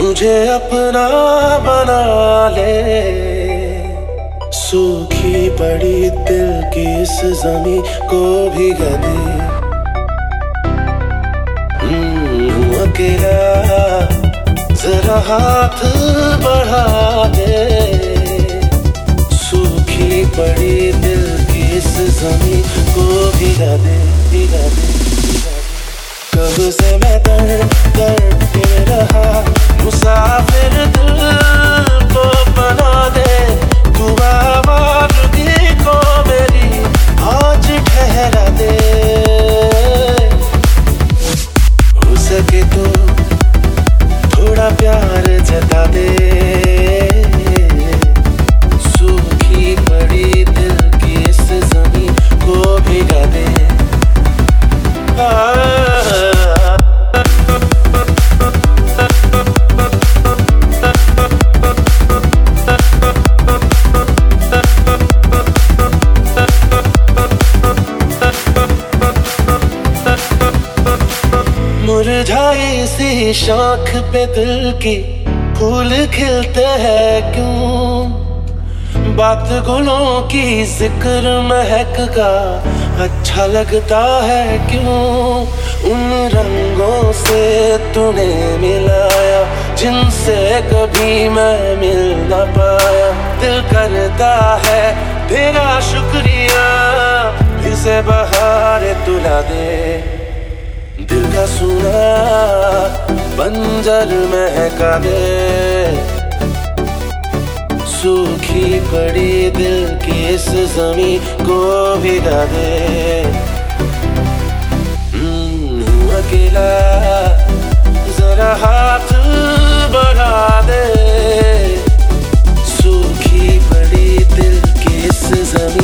मुझे अपना बना ले, सूखी पड़ी दिल की इस ज़मीं को भिगा दे। अकेला जरा हाथ बढ़ा दे, सूखी पड़ी दिल की इस ज़मीं को भिगा दे, भिगा दे। कब से मैं दर्द के रहा, मुसाफिर दिल को बना दे। तू आवाज़गी को मेरी आज ठहरा दे। हो सके तो थोड़ा प्यार जता दे, सूखी पड़ी दिल की इस ज़मीं को भिगा दे। मुरझाई सी शाख पे दिल की फूल खिलते हैं क्यों? बात गुलों की जिक्र महक का अच्छा लगता है क्यों? उन रंगों से तूने मिलाया जिनसे कभी मैं मिल न पाया। दिल करता है तेरा शुक्रिया, इसे बहार तुला दे। दिल का सुना बंजर महका दे, सूखी पड़ी दिल की इस ज़मीं को भिगा दे। अकेला जरा हाथ बढ़ा दे, सूखी पड़ी दिल की इस ज़मीं